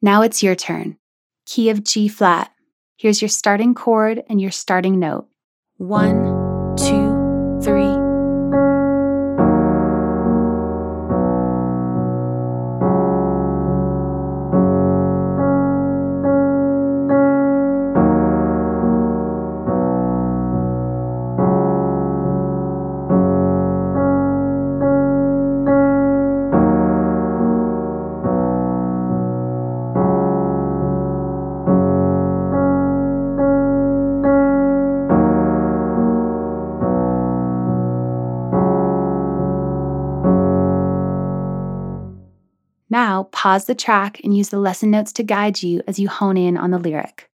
Now it's your turn. Key of G flat. Here's your starting chord and your starting note. 1, 2, 3. Now, pause the track and use the lesson notes to guide you as you hone in on the lyric.